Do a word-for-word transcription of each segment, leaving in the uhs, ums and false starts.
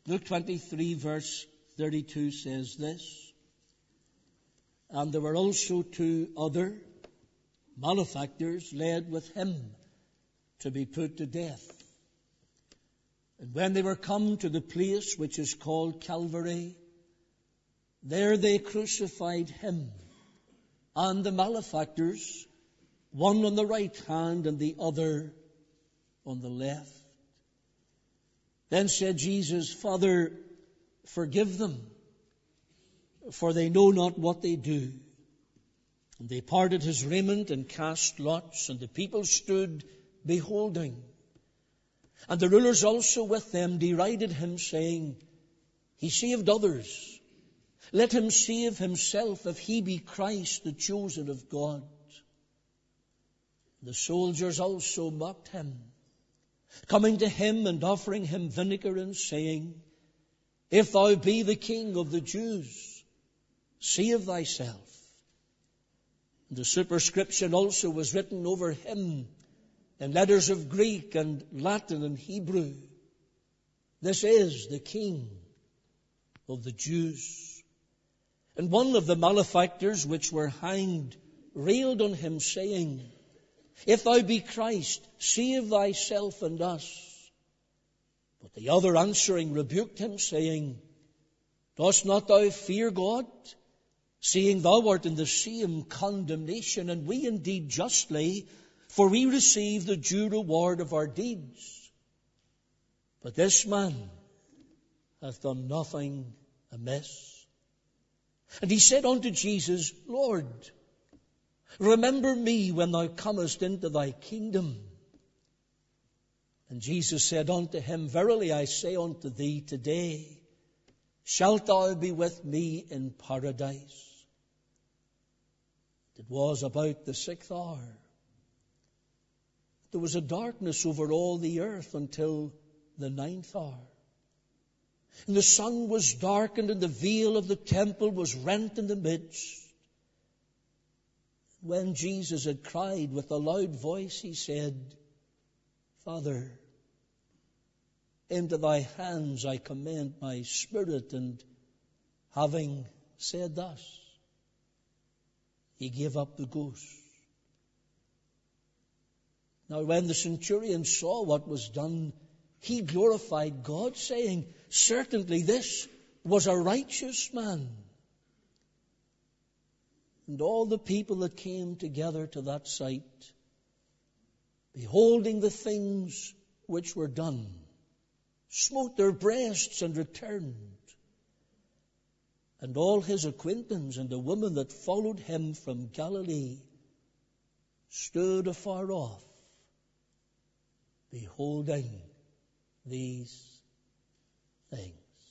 Luke twenty-three verse thirty-two says this, and there were also two other malefactors led with him to be put to death. And when they were come to the place which is called Calvary, there they crucified him and the malefactors, one on the right hand and the other on the left. Then said Jesus, Father, forgive them, for they know not what they do. And they parted his raiment and cast lots, and the people stood beholding. And the rulers also with them derided him, saying, He saved others. Let him save himself if he be Christ, the chosen of God. The soldiers also mocked him, coming to him and offering him vinegar and saying, If thou be the King of the Jews, save thyself. The superscription also was written over him in letters of Greek and Latin and Hebrew, This is the King of the Jews. And one of the malefactors which were hanged railed on him, saying, If thou be Christ, save thyself and us. But the other answering rebuked him, saying, Dost not thou fear God, seeing thou art in the same condemnation, and we indeed justly, for we receive the due reward of our deeds. But this man hath done nothing amiss. And he said unto Jesus, Lord, remember me when thou comest into thy kingdom. And Jesus said unto him, Verily I say unto thee, today shalt thou be with me in paradise. It was about the sixth hour. There was a darkness over all the earth until the ninth hour. And the sun was darkened, and the veil of the temple was rent in the midst. When Jesus had cried with a loud voice, he said, Father, into thy hands I commend my spirit. And having said thus, he gave up the ghost. Now when the centurion saw what was done, he glorified God, saying, Certainly this was a righteous man. And all the people that came together to that sight, beholding the things which were done, smote their breasts and returned. And all his acquaintance and the woman that followed him from Galilee stood afar off, beholding these things.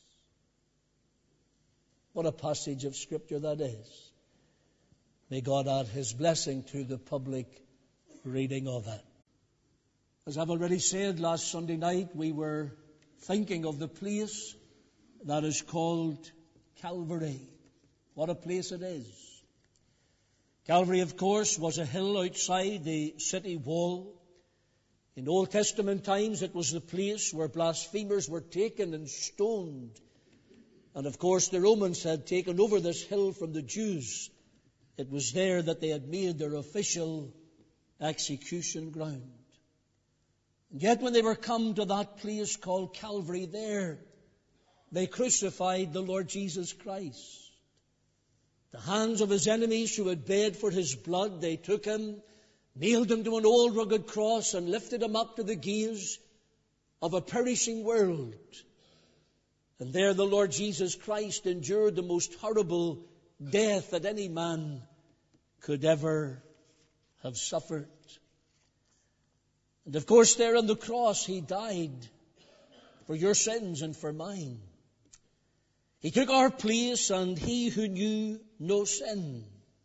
What a passage of Scripture that is. May God add his blessing to the public reading of it. As I've already said, last Sunday night we were thinking of the place that is called Calvary. What a place it is. Calvary, of course, was a hill outside the city wall. In Old Testament times, it was the place where blasphemers were taken and stoned. And of course, the Romans had taken over this hill from the Jews. It was there that they had made their official execution ground. And yet when they were come to that place called Calvary, there they crucified the Lord Jesus Christ. The hands of his enemies who had bled for his blood, they took him, nailed him to an old rugged cross, and lifted him up to the gaze of a perishing world. And there the Lord Jesus Christ endured the most horrible death that any man could ever have suffered. And of course, there on the cross, he died for your sins and for mine. He took our place, and he who knew no sin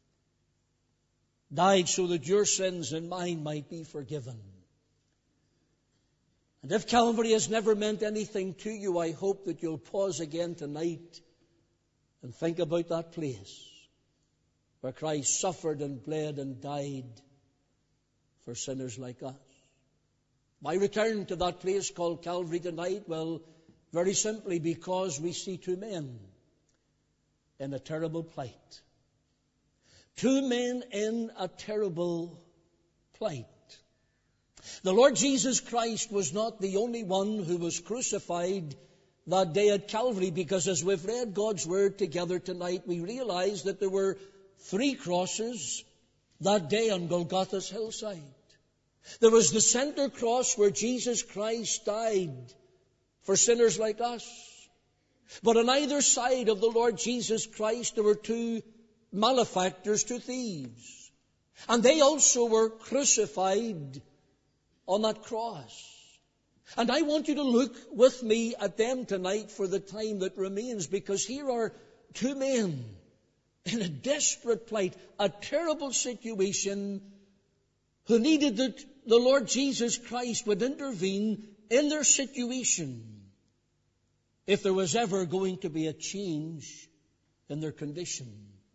died so that your sins and mine might be forgiven. And if Calvary has never meant anything to you, I hope that you'll pause again tonight and think about that place where Christ suffered and bled and died for sinners like us. My return to that place called Calvary tonight, well, Very simply because we see two men in a terrible plight. Two men in a terrible plight. The Lord Jesus Christ was not the only one who was crucified that day at Calvary, because as we've read God's Word together tonight, we realize that there were three crosses that day on Golgotha's hillside. There was the center cross where Jesus Christ died for sinners like us. But on either side of the Lord Jesus Christ, there were two malefactors, two thieves. And they also were crucified on that cross. And I want you to look with me at them tonight for the time that remains, because here are two men in a desperate plight, a terrible situation, who needed that the Lord Jesus Christ would intervene in their situation if there was ever going to be a change in their condition.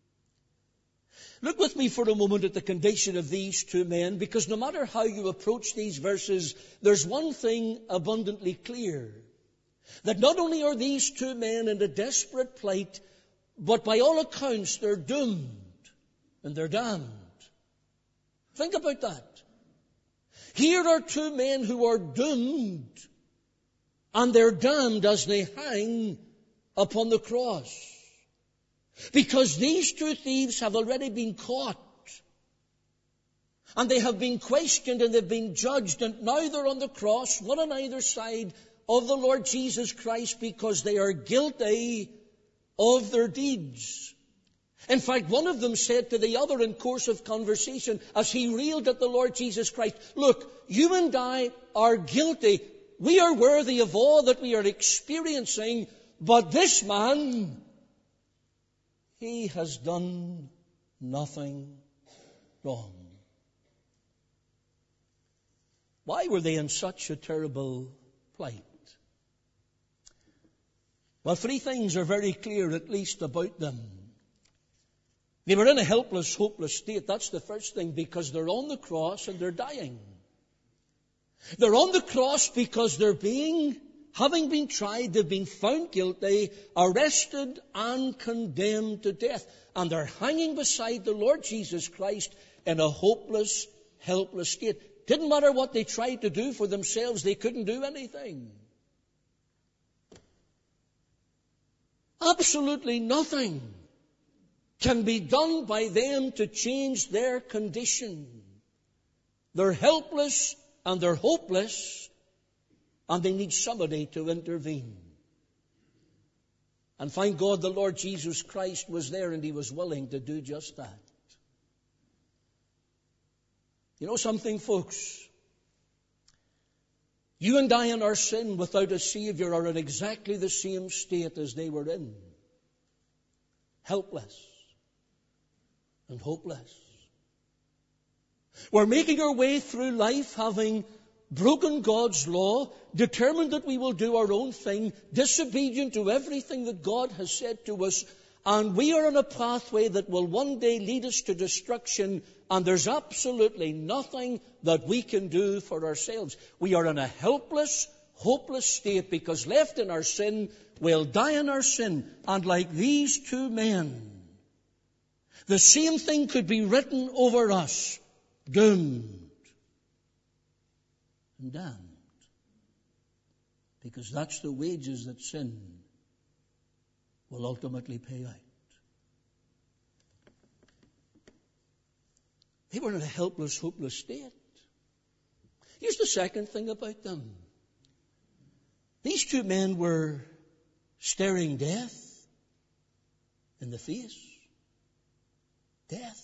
Look with me for a moment at the condition of these two men, because no matter how you approach these verses, there's one thing abundantly clear. That not only are these two men in a desperate plight, but by all accounts they're doomed and they're damned. Think about that. Here are two men who are doomed, and they're damned as they hang upon the cross. Because these two thieves have already been caught, and they have been questioned and they've been judged, and now they're on the cross, one on either side of the Lord Jesus Christ, because they are guilty of their deeds. In fact, one of them said to the other in course of conversation, as he railed at the Lord Jesus Christ, "Look, you and I are guilty. We are worthy of all that we are experiencing, but this man, he has done nothing wrong." Why were they in such a terrible plight? Well, three things are very clear, at least, about them. They were in a helpless, hopeless state. That's the first thing, because they're on the cross and they're dying. They're on the cross because they're being, having been tried, they've been found guilty, arrested and condemned to death. And they're hanging beside the Lord Jesus Christ in a hopeless, helpless state. Didn't matter what they tried to do for themselves, they couldn't do anything. Absolutely nothing can be done by them to change their condition. They're helpless and they're hopeless, and they need somebody to intervene. And thank God the Lord Jesus Christ was there, and he was willing to do just that. You know something, folks? You and I in our sin without a Savior are in exactly the same state as they were in. Helpless and hopeless. We're making our way through life having broken God's law, determined that we will do our own thing, disobedient to everything that God has said to us, and we are on a pathway that will one day lead us to destruction, and there's absolutely nothing that we can do for ourselves. We are in a helpless, hopeless state, because left in our sin, we'll die in our sin. And like these two men, the same thing could be written over us: doomed and damned. Because that's the wages that sin will ultimately pay out. They were in a helpless, hopeless state. Here's the second thing about them. These two men were staring death in the face. Death.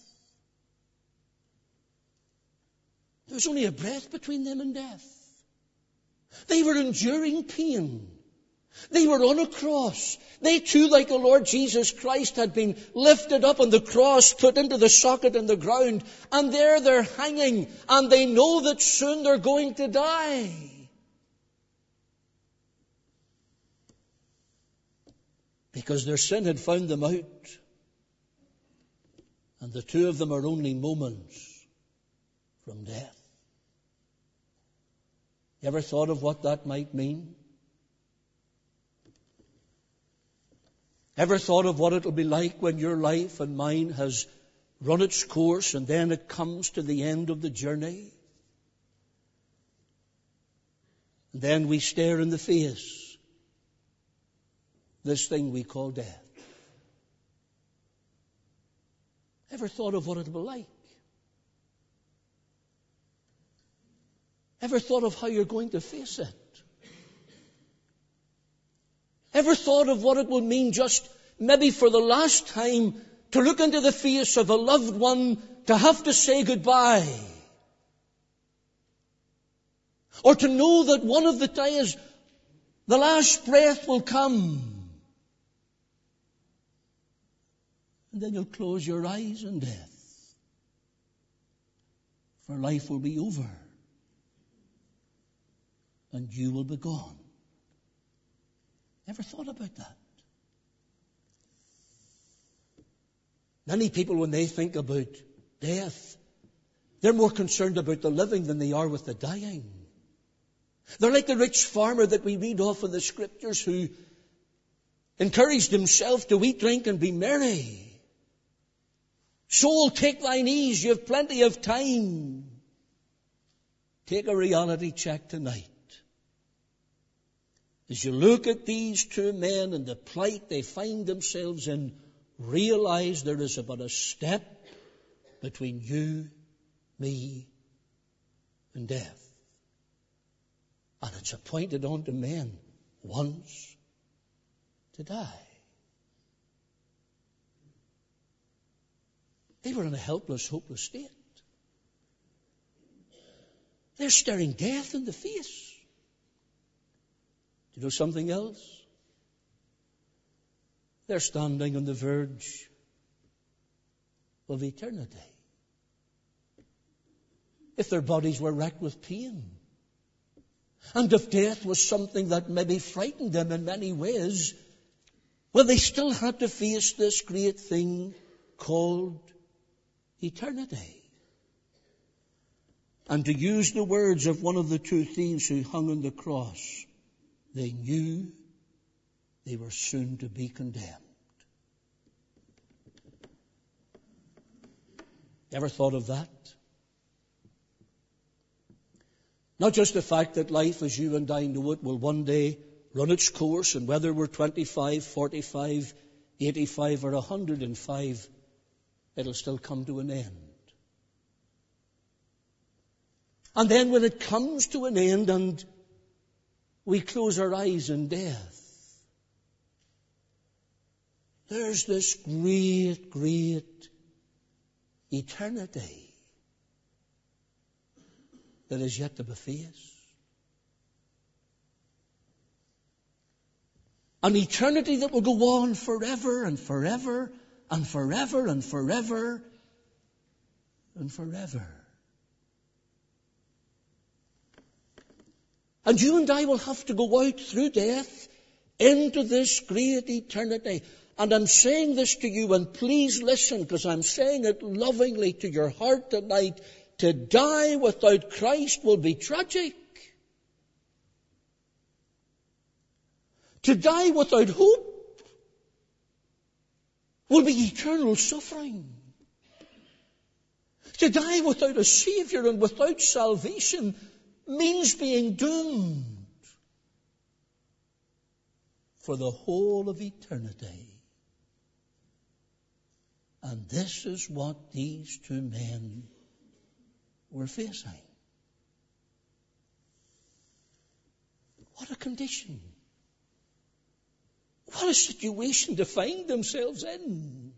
There was only a breath between them and death. They were enduring pain. They were on a cross. They too, like the Lord Jesus Christ, had been lifted up on the cross, put into the socket in the ground, and there they're hanging, and they know that soon they're going to die. Because their sin had found them out. And the two of them are only moments from death. You ever thought of what that might mean? Ever thought of what it'll be like when your life and mine has run its course and then it comes to the end of the journey? And then we stare in the face this thing we call death. Ever thought of what it'll be like? Ever thought of how you're going to face it? Ever thought of what it will mean just maybe for the last time to look into the face of a loved one, to have to say goodbye? Or to know that one of the days the last breath will come. And then you'll close your eyes in death. For life will be over. And you will be gone. Ever thought about that? Many people, when they think about death, they're more concerned about the living than they are with the dying. They're like the rich farmer that we read off in the Scriptures who encouraged himself to eat, drink, and be merry. Soul, take thine ease, you have plenty of time. Take a reality check tonight. As you look at these two men and the plight they find themselves in, realize there is about a step between you, me, and death. And it's appointed unto men once to die. They were in a helpless, hopeless state. They're staring death in the face. Do you know something else? They're standing on the verge of eternity. If their bodies were racked with pain, and if death was something that maybe frightened them in many ways, well, they still had to face this great thing called eternity. And to use the words of one of the two thieves who hung on the cross, they knew they were soon to be condemned. Ever thought of that? Not just the fact that life as you and I know it will one day run its course, and whether we're twenty-five, forty-five, eighty-five or one hundred five, it'll still come to an end. And then when it comes to an end and we close our eyes in death, there's this great, great eternity that is yet to be faced. An eternity that will go on forever and forever and forever and forever and forever. And you and I will have to go out through death into this great eternity. And I'm saying this to you, and please listen, because I'm saying it lovingly to your heart tonight. To die without Christ will be tragic. To die without hope will be eternal suffering. To die without a Savior and without salvation means being doomed for the whole of eternity. And this is what these two men were facing. What a condition. What a situation to find themselves in.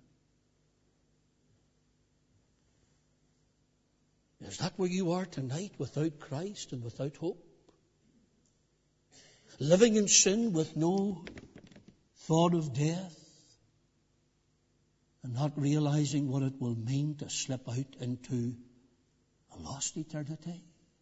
Is that where you are tonight, without Christ and without hope? Living in sin with no thought of death, and not realizing what it will mean to slip out into a lost eternity?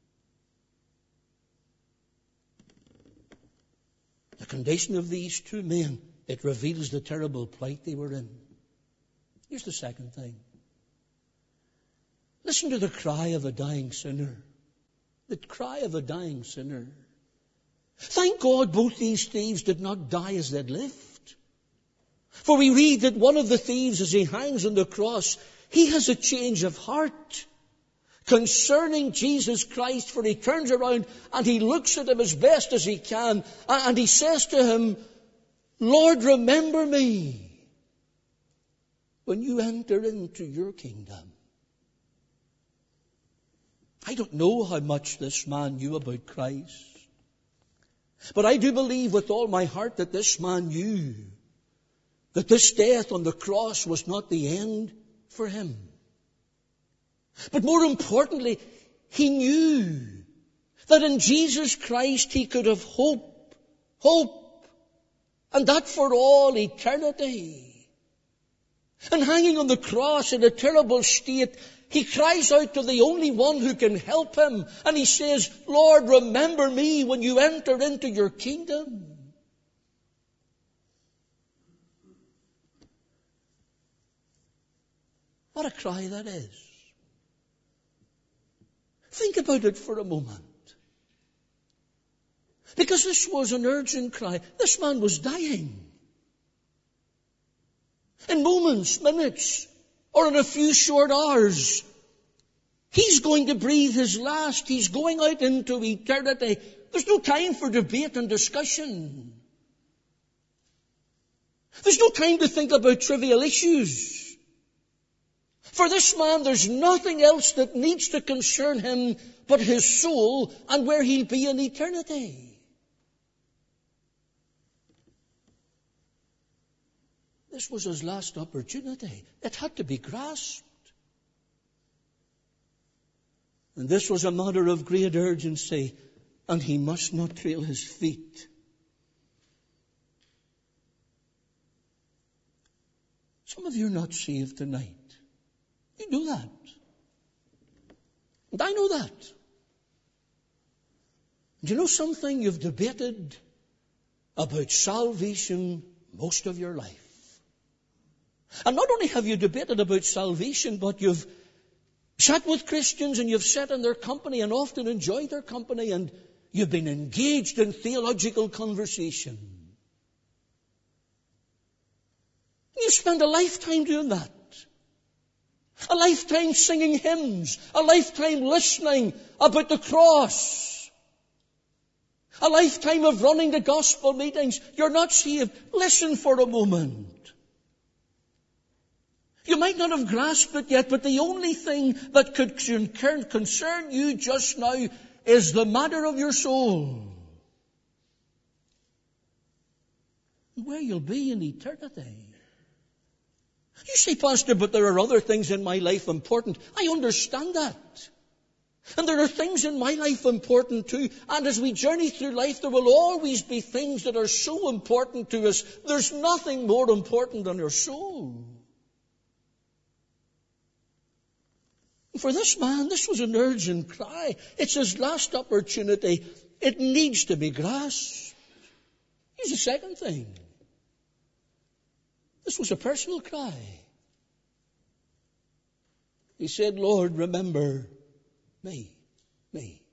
The condition of these two men, it reveals the terrible plight they were in. Here's the second thing. Listen to the cry of a dying sinner. The cry of a dying sinner. Thank God both these thieves did not die as they'd lived. For we read that one of the thieves, as he hangs on the cross, he has a change of heart concerning Jesus Christ, for he turns around and he looks at him as best as he can, and he says to him, Lord, remember me when you enter into your kingdom. I don't know how much this man knew about Christ, but I do believe with all my heart that this man knew that this death on the cross was not the end for him. But more importantly, he knew that in Jesus Christ he could have hope, hope, and that for all eternity. And hanging on the cross in a terrible state, he cries out to the only one who can help him, and he says, Lord, remember me when you enter into your kingdom. What a cry that is. Think about it for a moment. Because this was an urgent cry. This man was dying. In moments, minutes, or in a few short hours, he's going to breathe his last. He's going out into eternity. There's no time for debate and discussion. There's no time to think about trivial issues. For this man, there's nothing else that needs to concern him but his soul and where he'll be in eternity. This was his last opportunity. It had to be grasped. And this was a matter of great urgency, and he must not trail his feet. Some of you are not saved tonight. You know that. And I know that. Do you know something? You've debated about salvation most of your life. And not only have you debated about salvation, but you've sat with Christians and you've sat in their company and often enjoyed their company, and you've been engaged in theological conversation. You spend a lifetime doing that. A lifetime singing hymns. A lifetime listening about the cross. A lifetime of running to gospel meetings. You're not saved. Listen for a moment. You might not have grasped it yet, but the only thing that could concern you just now is the matter of your soul. Where you'll be in eternity. You say, Pastor, but there are other things in my life important. I understand that. And there are things in my life important too. And as we journey through life, there will always be things that are so important to us. There's nothing more important than our soul. For this man, this was an urgent cry. It's his last opportunity. It needs to be grasped. Here's the second thing. This was a personal cry. He said, Lord, remember me, me.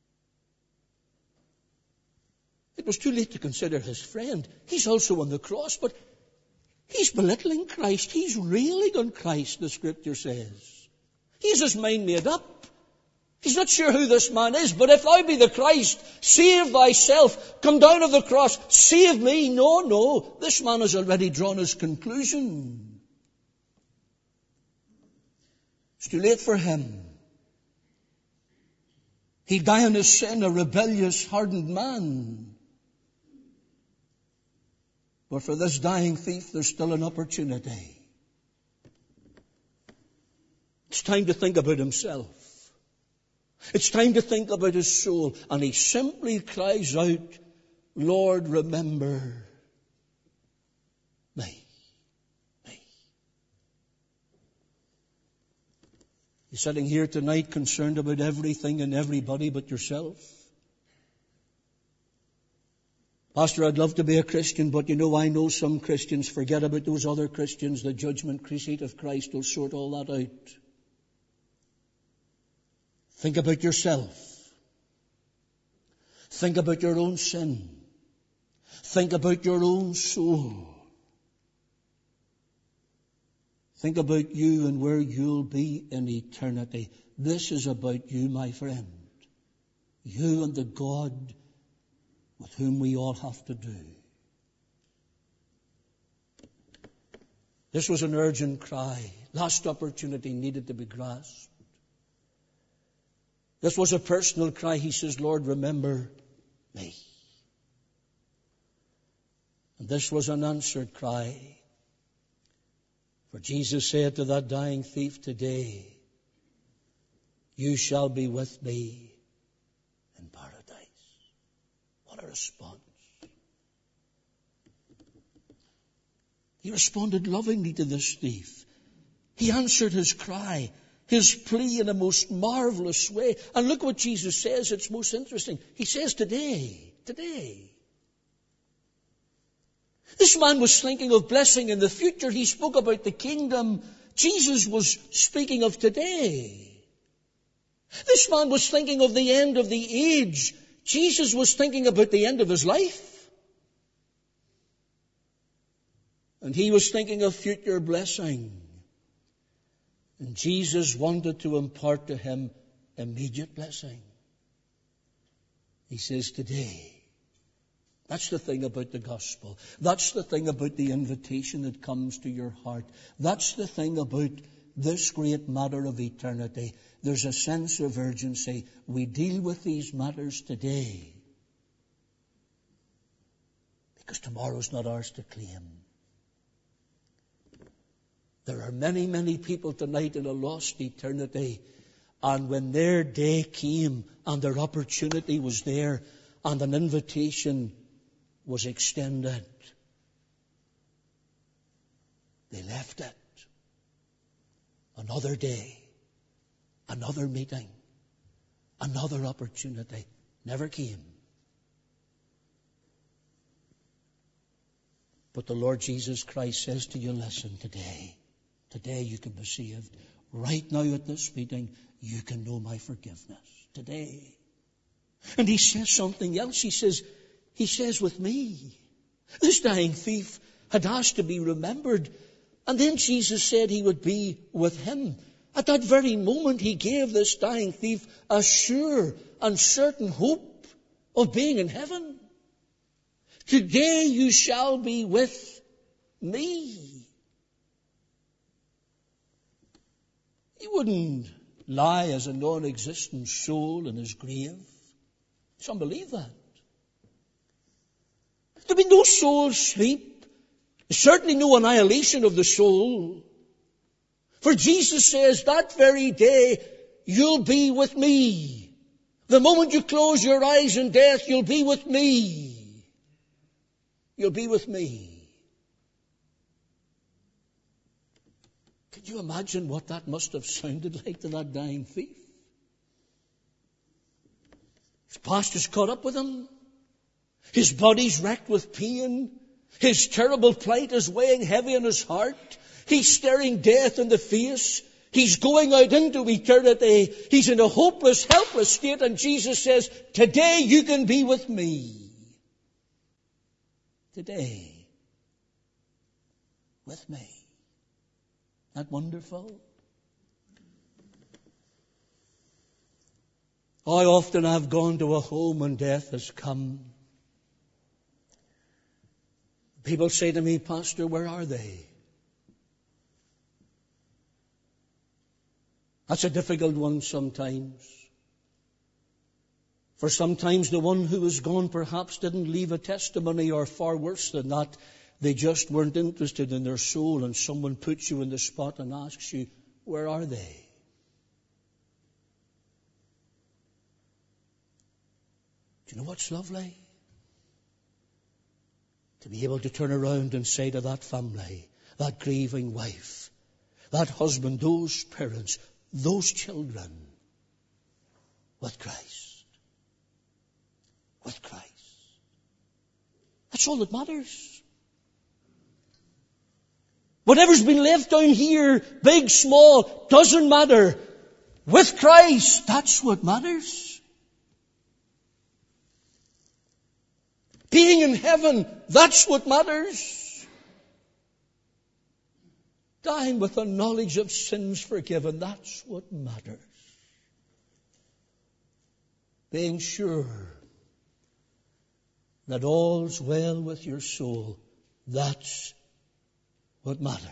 It was too late to consider his friend. He's also on the cross, but he's belittling Christ. He's railing on Christ, the Scripture says. He's his mind made up. He's not sure who this man is, but if thou be the Christ, save thyself. Come down of the cross, save me. No, no. This man has already drawn his conclusion. It's too late for him. He'd die in his sin, a rebellious, hardened man. But for this dying thief, there's still an opportunity. It's time to think about himself. It's time to think about his soul. And he simply cries out, Lord, remember me. Me. You're sitting here tonight concerned about everything and everybody but yourself. Pastor, I'd love to be a Christian, but you know, I know some Christians. Forget about those other Christians. The judgment seat of Christ will sort all that out. Think about yourself. Think about your own sin. Think about your own soul. Think about you and where you'll be in eternity. This is about you, my friend. You and the God with whom we all have to do. This was an urgent cry. Last opportunity needed to be grasped. This was a personal cry. He says, Lord, remember me. And this was an answered cry. For Jesus said to that dying thief, today you shall be with me in paradise. What a response. He responded lovingly to this thief. He answered his cry, his plea in a most marvelous way. And look what Jesus says. It's most interesting. He says, today, today. This man was thinking of blessing in the future. He spoke about the kingdom. Jesus was speaking of today. This man was thinking of the end of the age. Jesus was thinking about the end of his life. And he was thinking of future blessing. And Jesus wanted to impart to him immediate blessing. He says, today. That's the thing about the gospel. That's the thing about the invitation that comes to your heart. That's the thing about this great matter of eternity. There's a sense of urgency. We deal with these matters today. Because tomorrow's not ours to claim. There are many, many people tonight in a lost eternity. And when their day came and their opportunity was there and an invitation was extended, they left it. Another day, another meeting, another opportunity never came. But the Lord Jesus Christ says to you, listen, today, today you can be saved. Right now at this meeting, you can know my forgiveness. Today. And he says something else. He says, he says with me. This dying thief had asked to be remembered. And then Jesus said he would be with him. At that very moment, he gave this dying thief a sure and certain hope of being in heaven. Today you shall be with me. He wouldn't lie as a non-existent soul in his grave. Some believe that. There'll be no soul sleep. Certainly no annihilation of the soul. For Jesus says that very day you'll be with me. The moment you close your eyes in death, you'll be with me. You'll be with me. Can you imagine what that must have sounded like to that dying thief? His past is caught up with him. His body's racked with pain. His terrible plight is weighing heavy on his heart. He's staring death in the face. He's going out into eternity. He's in a hopeless, helpless state. And Jesus says, today you can be with me. Today. With me. Isn't that wonderful? How often I've gone to a home when death has come. People say to me, Pastor, where are they? That's a difficult one sometimes. For sometimes the one who is gone perhaps didn't leave a testimony, or far worse than that, they just weren't interested in their soul, and someone puts you in the spot and asks you, where are they? Do you know what's lovely? To be able to turn around and say to that family, that grieving wife, that husband, those parents, those children, with Christ. With Christ. That's all that matters. Whatever's been left down here, big, small, doesn't matter. With Christ, that's what matters. Being in heaven, that's what matters. dying with a knowledge of sins forgiven. That's what matters. Being sure that all's well with your soul. That's what matters.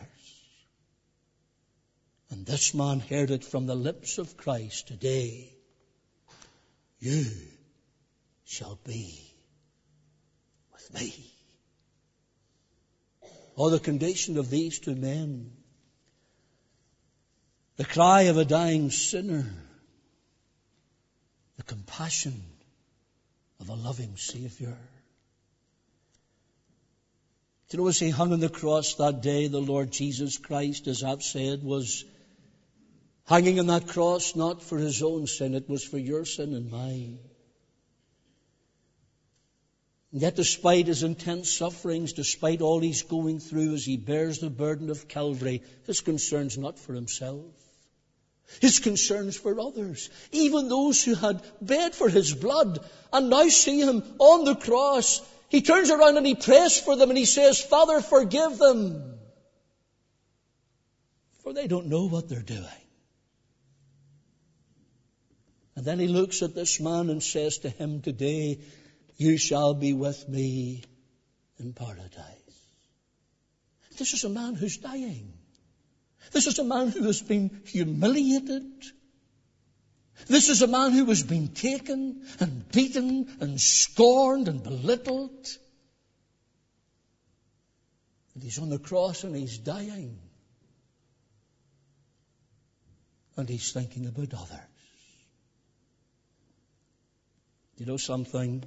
And this man heard it from the lips of Christ. Today, you shall be with me. Oh, the condition of these two men. The cry of a dying sinner. The compassion of a loving Savior. Do you know, as he hung on the cross that day, the Lord Jesus Christ, as I've said, was hanging on that cross not for his own sin, it was for your sin and mine. And yet despite his intense sufferings, despite all he's going through as he bears the burden of Calvary, his concern's not for himself. His concern's for others, even those who had bled for his blood and now see him on the cross. He turns around and he prays for them and he says, Father, forgive them, for they don't know what they're doing. And then he looks at this man and says to him, today you shall be with me in paradise. This is a man who's dying. This is a man who has been humiliated. This is a man who has been taken and beaten and scorned and belittled. And he's on the cross and he's dying. And he's thinking about others. You know something?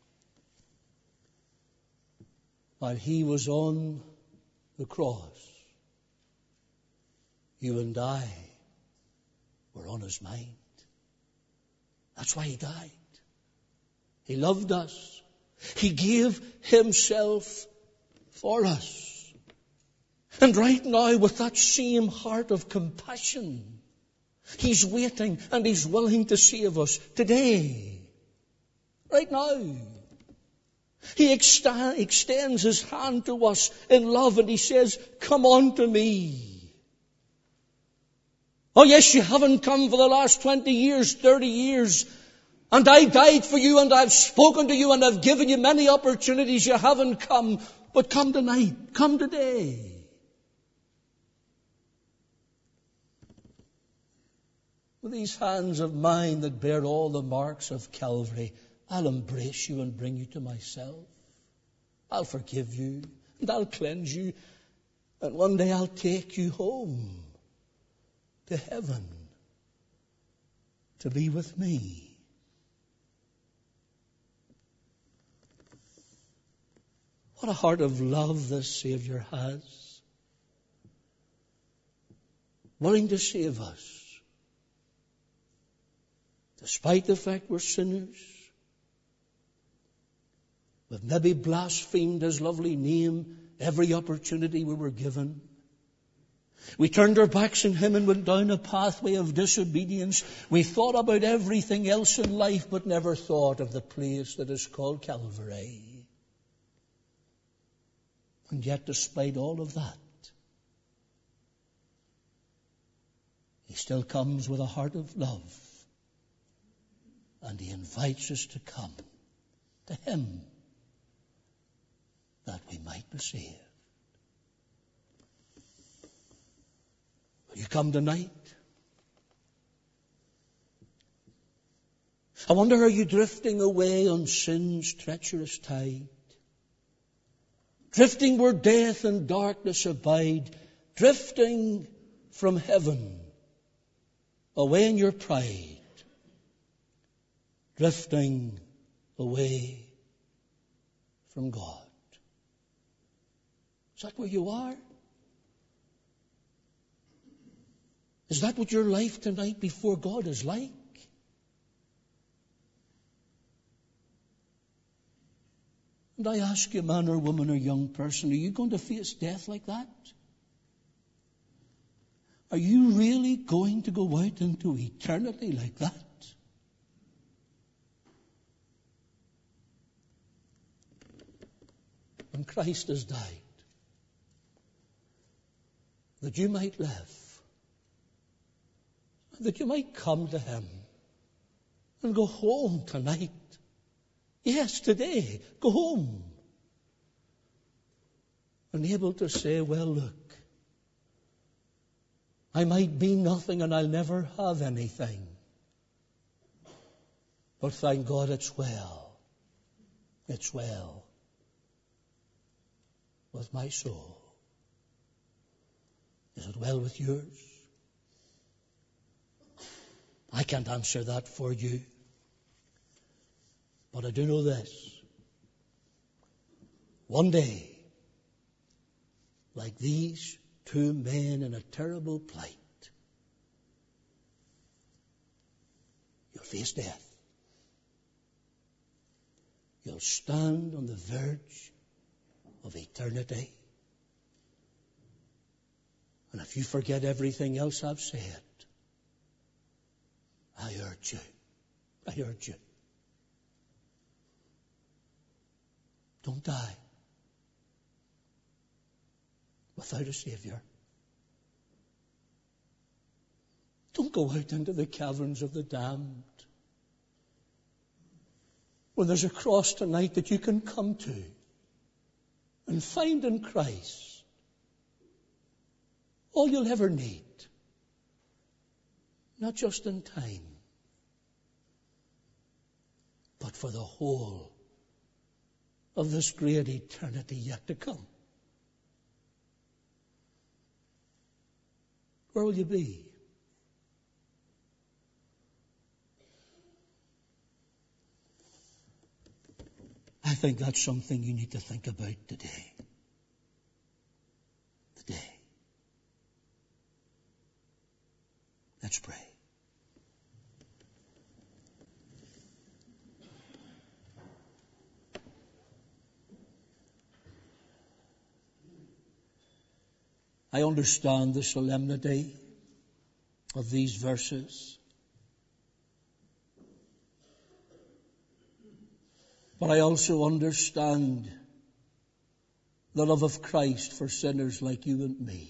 While he was on the cross, you and I were on his mind. That's why he died. He loved us. He gave himself for us. And right now, with that same heart of compassion, he's waiting and he's willing to save us today. Right now. He exta- extends his hand to us in love and he says, come on to me. Oh yes, you haven't come for the last twenty years, thirty years. And I died for you and I've spoken to you and I've given you many opportunities. You haven't come. But come tonight. Come today. With these hands of mine that bear all the marks of Calvary, I'll embrace you and bring you to myself. I'll forgive you and I'll cleanse you. And one day I'll take you home to heaven to be with me. What a heart of love this Savior has. Willing to save us. Despite the fact we're sinners. We've maybe blasphemed his lovely name every opportunity we were given. We turned our backs on him and went down a pathway of disobedience. We thought about everything else in life but never thought of the place that is called Calvary. And yet despite all of that, he still comes with a heart of love. And he invites us to come to him that we might be saved. Will you come tonight? I wonder, are you drifting away on sin's treacherous tide? Drifting where death and darkness abide. Drifting from heaven. Away in your pride. Drifting away from God. Is that where you are? Is that what your life tonight before God is like? And I ask you, man or woman or young person, are you going to face death like that? Are you really going to go out into eternity like that? When Christ has died, that you might live, that you might come to him and go home tonight. Yes, today, go home. And able to say, well, look, I might be nothing and I'll never have anything. But thank God it's well. It's well with my soul. Is it well with yours? I can't answer that for you. But I do know this. One day, like these two men in a terrible plight, you'll face death. You'll stand on the verge of eternity. And if you forget everything else I've said, I urge you, I urge you, don't die without a Savior. Don't go out into the caverns of the damned when there's a cross tonight that you can come to and find in Christ all you'll ever need, not just in time, but for the whole of this great eternity yet to come. Where will you be? I think that's something you need to think about today. Today. Let's pray. I understand the solemnity of these verses. But I also understand the love of Christ for sinners like you and me.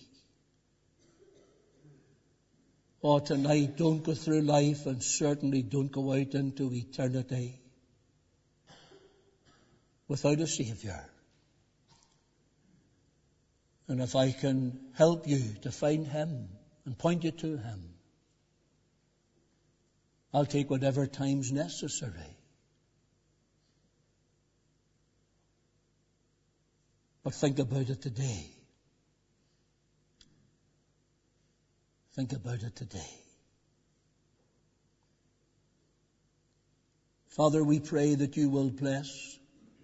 Oh, tonight, don't go through life and certainly don't go out into eternity without a Savior. And if I can help you to find Him and point you to Him, I'll take whatever time's necessary. But think about it today. Think about it today. Father, we pray that you will bless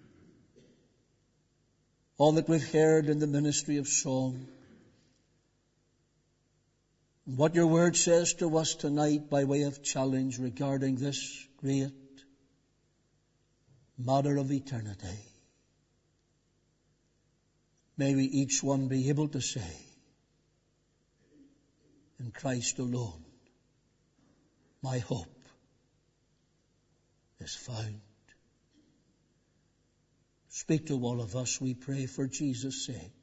all that we've heard in the ministry of song. And what your word says to us tonight by way of challenge regarding this great matter of eternity. May we each one be able to say, in Christ alone, my hope is found. Speak to all of us, we pray, for Jesus' sake.